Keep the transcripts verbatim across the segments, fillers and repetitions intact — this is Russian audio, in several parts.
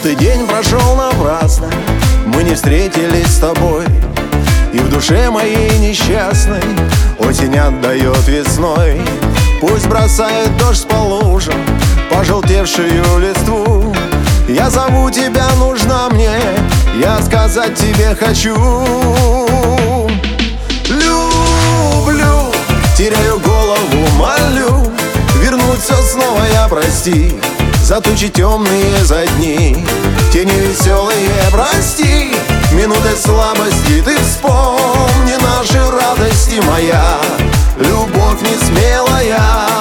Вот и день прошел напрасно, мы не встретились с тобой. И в душе моей несчастной осень отдает весной. Пусть бросает дождь по лужам пожелтевшую листву. Я зову тебя, нужна мне, я сказать тебе хочу. Люблю, теряю голову, молю вернуться снова я, прости, за тучи темные, за дни, тени веселые, прости, минуты слабости. Ты вспомни наши радости, моя любовь не смелая.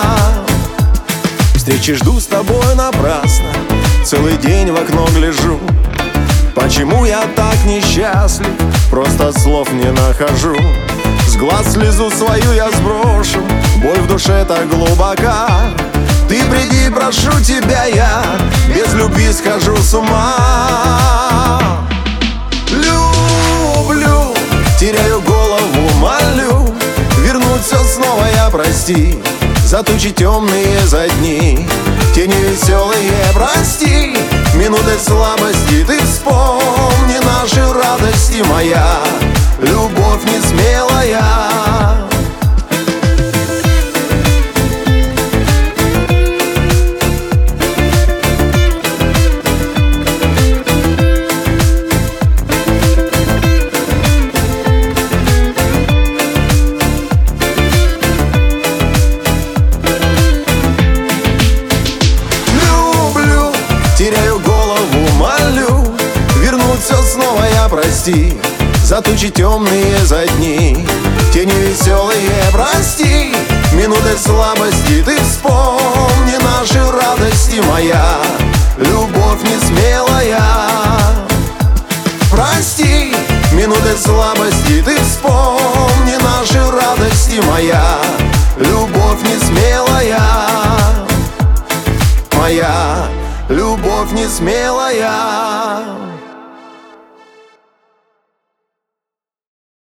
Встречи жду с тобой напрасно, целый день в окно гляжу. Почему я так несчастлив, просто слов не нахожу. С глаз слезу свою я сброшу, боль в душе так глубока. Ты приди, прошу тебя, я без любви схожу с ума. Люблю, теряю голову, молю вернуться снова я, прости, за тучи темные, за дни, тени веселые, прости, минуты слабости. Ты вспомни наши радости, моя любовь не смелая. Теряю голову, молю вернуться снова я, прости, за тучи темные, за дни, тени веселые, прости, минуты слабости. Ты вспомни наши радости, моя любовь не смелая. Прости, минуты слабости. Ты вспомни наши радости, моя любовь не смелая. Моя любовь не смелая.